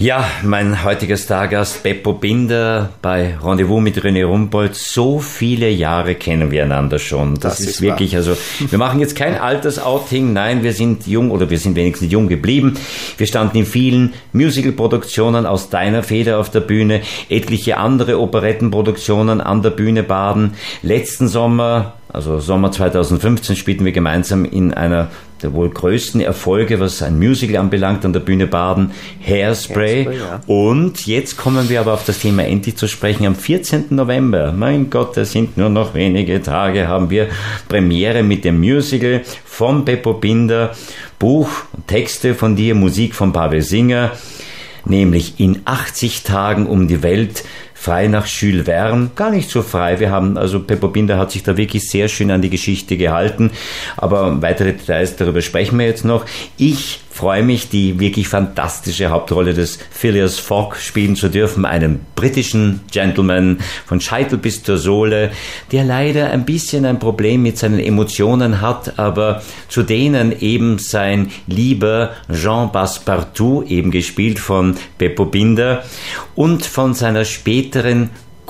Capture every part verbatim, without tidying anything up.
Ja, mein heutiger Stargast Beppo Binder bei Rendezvous mit René Rumpold. So viele Jahre kennen wir einander schon. Das, das ist, ist wirklich, wahr. Also wir machen jetzt kein Altersouting. Nein, wir sind jung oder wir sind wenigstens jung geblieben. Wir standen in vielen Musical-Produktionen aus deiner Feder auf der Bühne, etliche andere Operettenproduktionen an der Bühne baden. Letzten Sommer, also Sommer zweitausendfünfzehn, spielten wir gemeinsam in einer der wohl größten Erfolge, was ein Musical anbelangt, an der Bühne Baden, Hairspray. Hairspray ja. Und jetzt kommen wir aber auf das Thema endlich zu sprechen. Am vierzehnten November, mein Gott, das sind nur noch wenige Tage, haben wir Premiere mit dem Musical von Beppo Binder, Buch und Texte von dir, Musik von Pavel Singer, nämlich in achtzig Tagen um die Welt, frei nach Jules Verne, gar nicht so frei. Wir haben, also Beppo Binder hat sich da wirklich sehr schön an die Geschichte gehalten, aber weitere Details, darüber sprechen wir jetzt noch. Ich freue mich, die wirklich fantastische Hauptrolle des Phileas Fogg spielen zu dürfen, einen britischen Gentleman von Scheitel bis zur Sohle, der leider ein bisschen ein Problem mit seinen Emotionen hat, aber zu denen eben sein lieber Jean Passepartout, eben gespielt von Beppo Binder, und von seiner späteren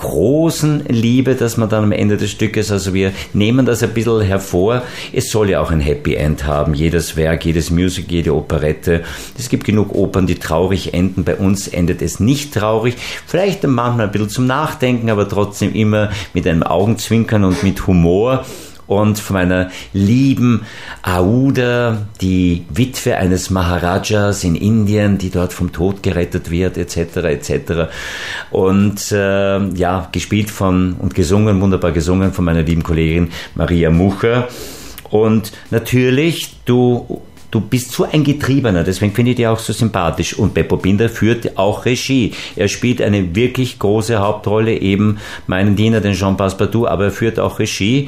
großen Liebe, dass man dann am Ende des Stückes, also wir nehmen das ein bisschen hervor, es soll ja auch ein Happy End haben, jedes Werk, jedes Musical, jede Operette. Es gibt genug Opern, die traurig enden, bei uns endet es nicht traurig, vielleicht manchmal ein bisschen zum Nachdenken, aber trotzdem immer mit einem Augenzwinkern und mit Humor. Und von meiner lieben Aouda, die Witwe eines Maharajas in Indien, die dort vom Tod gerettet wird, et cetera et cetera. Und äh, ja, gespielt von und gesungen, wunderbar gesungen von meiner lieben Kollegin Maria Mucher. Und natürlich, du... Du bist so ein Getriebener, deswegen finde ich dich auch so sympathisch. Und Beppo Binder führt auch Regie. Er spielt eine wirklich große Hauptrolle, eben meinen Diener, den Jean Passepartout, aber er führt auch Regie.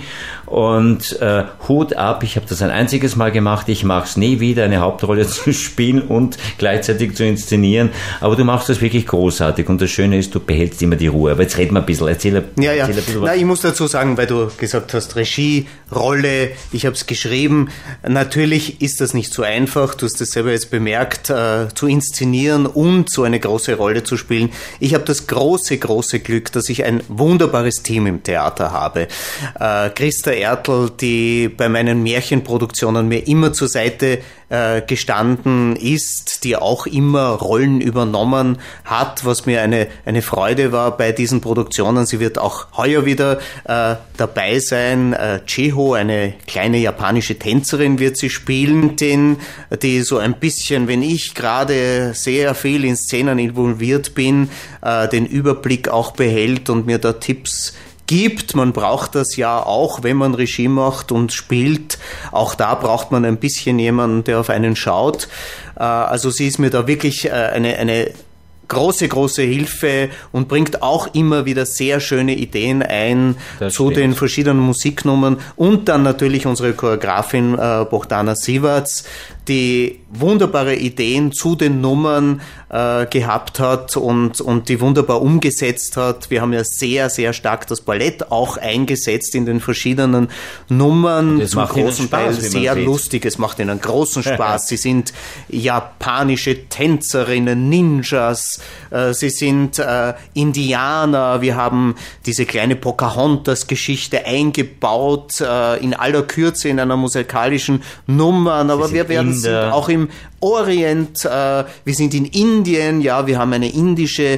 Und äh, Hut ab, ich habe das ein einziges Mal gemacht, ich mache es nie wieder, eine Hauptrolle zu spielen und gleichzeitig zu inszenieren. Aber du machst das wirklich großartig und das Schöne ist, du behältst immer die Ruhe. Aber jetzt reden wir ein bisschen, erzähl, ja, ja. erzähl ein bisschen was. Na, ich muss dazu sagen, weil du gesagt hast, Regie, Rolle, ich habe es geschrieben. Natürlich ist das nicht so einfach, du hast es selber jetzt bemerkt, äh, zu inszenieren und so eine große Rolle zu spielen. Ich habe das große, große Glück, dass ich ein wunderbares Team im Theater habe. Äh, Christa Ertl, die bei meinen Märchenproduktionen mir immer zur Seite äh, gestanden ist, die auch immer Rollen übernommen hat, was mir eine, eine Freude war bei diesen Produktionen. Sie wird auch heuer wieder äh, dabei sein. Äh, Cheho, eine kleine japanische Tänzerin, wird sie spielen, den, die so ein bisschen, wenn ich gerade sehr viel in Szenen involviert bin, äh, den Überblick auch behält und mir da Tipps gibt. Man braucht das ja auch, wenn man Regie macht und spielt. Auch da braucht man ein bisschen jemanden, der auf einen schaut. Also sie ist mir da wirklich eine, eine große, große Hilfe und bringt auch immer wieder sehr schöne Ideen ein das zu stimmt. den verschiedenen Musiknummern und dann natürlich unsere Choreografin äh, Bohdana Sivac, die wunderbare Ideen zu den Nummern äh, gehabt hat und, und die wunderbar umgesetzt hat. Wir haben ja sehr, sehr stark das Ballett auch eingesetzt in den verschiedenen Nummern. Das zum großen Teil sehr lustig. Es macht ihnen großen Spaß. Sie sind japanische Tänzerinnen, Ninjas, äh, sie sind äh, Indianer. Wir haben diese kleine Pocahontas-Geschichte eingebaut, äh, in aller Kürze in einer musikalischen Nummer. Aber wir werden sind auch im Orient, äh, wir sind in Indien, ja, wir haben eine indische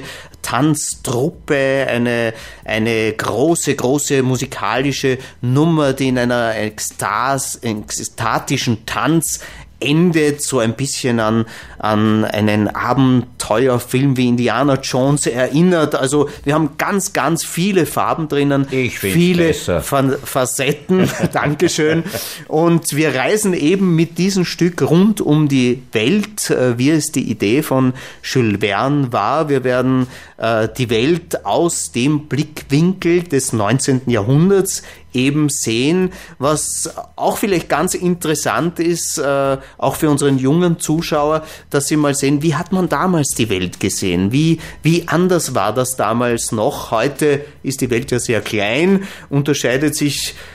Tanztruppe, eine, eine große, große musikalische Nummer, die in einer Ekstas, ekstatischen Tanz endet, so ein bisschen an, an einen Abenteuerfilm wie Indiana Jones erinnert. Also wir haben ganz, ganz viele Farben drinnen, ich viele Fa- Facetten, Dankeschön. Und wir reisen eben mit diesem Stück rund um die Welt, wie es die Idee von Jules Verne war. Wir werden äh, die Welt aus dem Blickwinkel des neunzehnten Jahrhunderts eben sehen, was auch vielleicht ganz interessant ist, äh, auch für unseren jungen Zuschauer, dass sie mal sehen, wie hat man damals die Welt gesehen? Wie, wie anders war das damals noch? Heute ist die Welt ja sehr klein, unterscheidet sich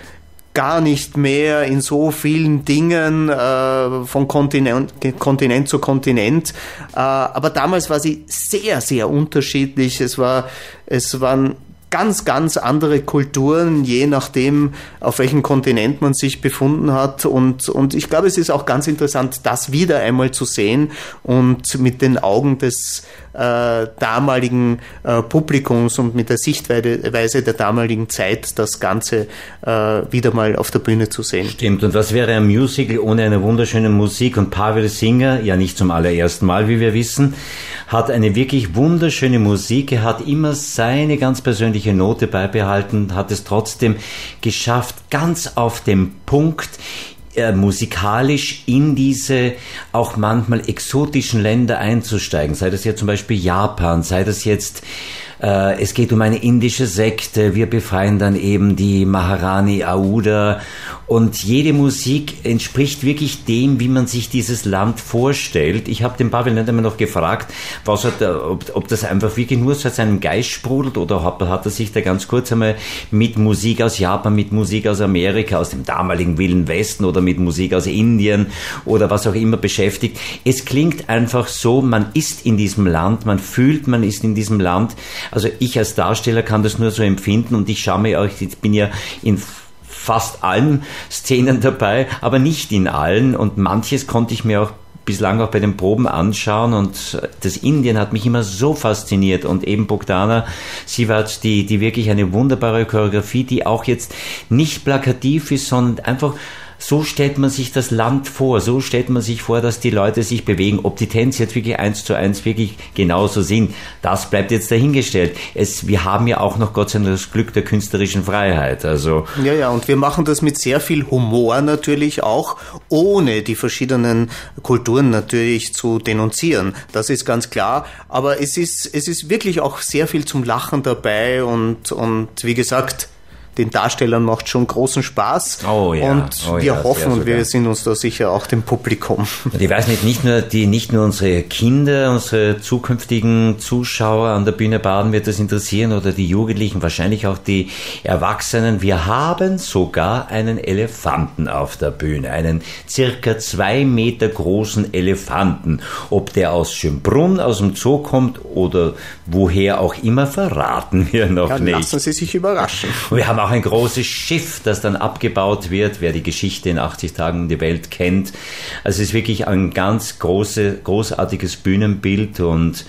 gar nicht mehr in so vielen Dingen äh, von Kontinent, Kontinent zu Kontinent. Äh, aber damals war sie sehr, sehr unterschiedlich. Es war, es waren ganz, ganz andere Kulturen, je nachdem, auf welchem Kontinent man sich befunden hat. Und, und ich glaube, es ist auch ganz interessant, das wieder einmal zu sehen und mit den Augen des äh, damaligen äh, Publikums und mit der Sichtweise der damaligen Zeit das Ganze äh, wieder mal auf der Bühne zu sehen. Stimmt. Und was wäre ein Musical ohne eine wunderschöne Musik? Und Pavel Singer, ja nicht zum allerersten Mal, wie wir wissen, hat eine wirklich wunderschöne Musik. Er hat immer seine ganz persönliche Note beibehalten, hat es trotzdem geschafft, ganz auf dem Punkt äh, musikalisch in diese auch manchmal exotischen Länder einzusteigen. Sei das ja zum Beispiel Japan, sei das jetzt äh, es geht um eine indische Sekte, wir befreien dann eben die Maharani Aouda und jede Musik entspricht wirklich dem, wie man sich dieses Land vorstellt. Ich habe den Pavel nicht einmal noch gefragt, was hat er, ob, ob das einfach wirklich nur so aus seinem Geist sprudelt oder hat, hat er sich da ganz kurz einmal mit Musik aus Japan, mit Musik aus Amerika, aus dem damaligen Wilden Westen oder mit Musik aus Indien oder was auch immer beschäftigt. Es klingt einfach so, man ist in diesem Land, man fühlt, man ist in diesem Land. Also ich als Darsteller kann das nur so empfinden und ich schaue mir auch, ich bin ja in fast allen Szenen dabei, aber nicht in allen und manches konnte ich mir auch bislang auch bei den Proben anschauen und das Indien hat mich immer so fasziniert und eben Bogdana Sivats, die, die wirklich eine wunderbare Choreografie, die auch jetzt nicht plakativ ist, sondern einfach so stellt man sich das Land vor, so stellt man sich vor, dass die Leute sich bewegen. Ob die Tänze jetzt wirklich eins zu eins wirklich genauso sind, das bleibt jetzt dahingestellt. Es, wir haben ja auch noch Gott sei Dank das Glück der künstlerischen Freiheit. Also ja, ja, und wir machen das mit sehr viel Humor natürlich auch, ohne die verschiedenen Kulturen natürlich zu denunzieren. Das ist ganz klar. Aber es ist, es ist wirklich auch sehr viel zum Lachen dabei und, und wie gesagt, den Darstellern macht schon großen Spaß. Oh ja, und oh wir ja, hoffen und wir sind uns da sicher auch dem Publikum. Und ich weiß nicht, nicht nur die, nicht nur unsere Kinder, unsere zukünftigen Zuschauer an der Bühne Baden wird das interessieren oder die Jugendlichen, wahrscheinlich auch die Erwachsenen. Wir haben sogar einen Elefanten auf der Bühne, einen circa zwei Meter großen Elefanten. Ob der aus Schönbrunn, aus dem Zoo kommt oder woher auch immer, verraten wir noch ja, nicht. Lassen Sie sich überraschen. Und wir haben auch ein großes Schiff, das dann abgebaut wird, wer die Geschichte in achtzig Tagen um die Welt kennt. Also es ist wirklich ein ganz große, großartiges Bühnenbild und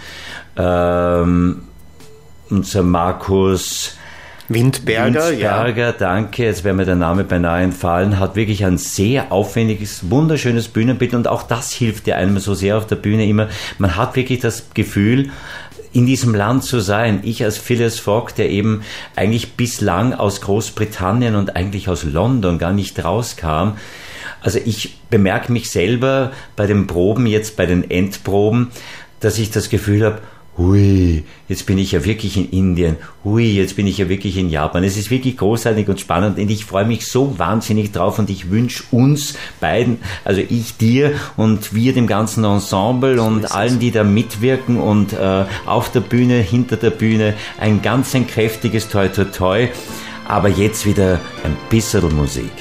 ähm, unser Markus Windberger, Windberger, ja. Danke, jetzt wäre mir der Name beinahe entfallen, hat wirklich ein sehr aufwendiges, wunderschönes Bühnenbild und auch das hilft ja einem so sehr auf der Bühne immer. Man hat wirklich das Gefühl, in diesem Land zu sein. Ich als Phileas Fogg, der eben eigentlich bislang aus Großbritannien und eigentlich aus London gar nicht rauskam. Also ich bemerke mich selber bei den Proben, jetzt bei den Endproben, dass ich das Gefühl habe, hui, jetzt bin ich ja wirklich in Indien, hui, jetzt bin ich ja wirklich in Japan. Es ist wirklich großartig und spannend und ich freue mich so wahnsinnig drauf und ich wünsche uns beiden, also ich dir und wir dem ganzen Ensemble und allen, die da mitwirken und äh, auf der Bühne, hinter der Bühne, ein ganz ein kräftiges Toi Toi Toi, aber jetzt wieder ein bisschen Musik.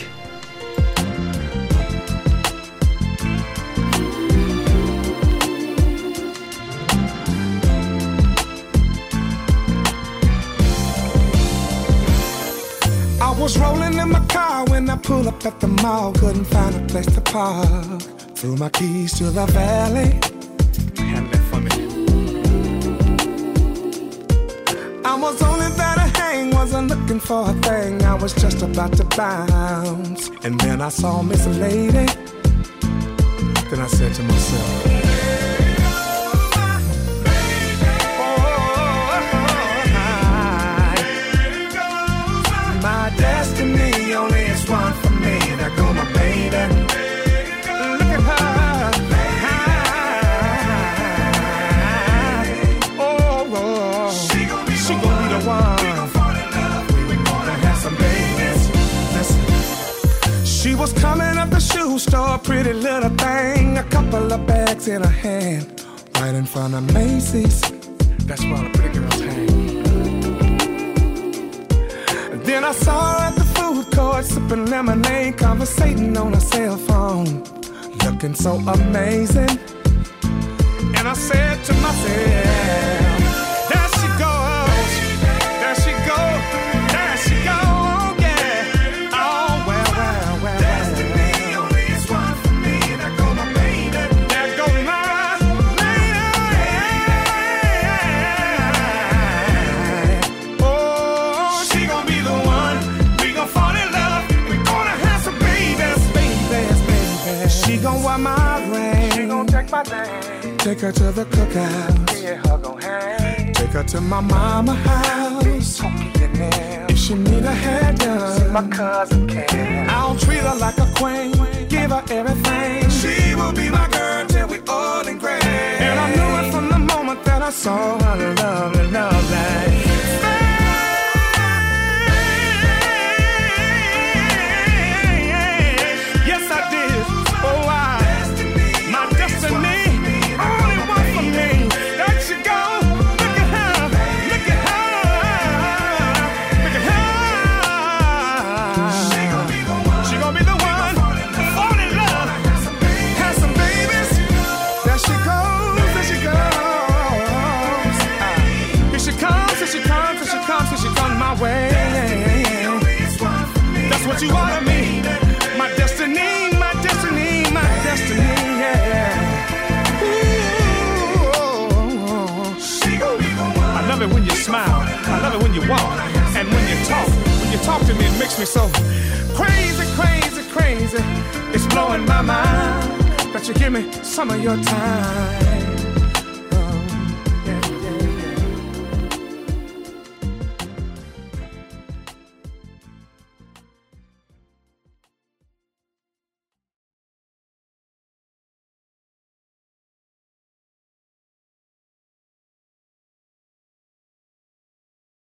Was rolling in my car when I pulled up at the mall. Couldn't find a place to park. Threw my keys to the valet. Handle that for me. I was only there to hang, wasn't looking for a thing. I was just about to bounce, and then I saw Miss Lady. Then I said to myself, destiny only is one for me. There go my baby. Look at her. Oh, oh. She gon' be, she gon' be the one. We gon' fall in love. We gonna have some babies. Listen. She was coming up the shoe store, pretty little thing. A couple of bags in her hand, right in front of Macy's. That's where all the pretty girls hang. Then I saw her at the food food court, sipping lemonade, conversating on a cell phone, looking so amazing. And I said to myself, there she goes, there she goes, there she goes, yeah. Oh, well, well, well. Destiny only is one for me. There go my baby. There go my lady. Oh, she gon' be the one. We gon' fall in love. We gonna have some babies, babies, babies. She gon' wear my ring. She gon' take my name. Take her to the cookout. Yeah, hug on hand. Take her to my mama house. If she need a hair done, see my cousin Ken. I'll treat her like a queen. Give her everything. She will be my girl till we old and gray. And I knew it from the moment that I saw her lovely, lovely. Yes, I did. Oh, I. My destiny. Way. That's what you are to me. My destiny, my destiny, my destiny, yeah. Ooh. I love it when you smile. I love it when you walk. And when you talk. When you talk to me, it makes me so crazy, crazy, crazy. It's blowing my mind that you give me some of your time.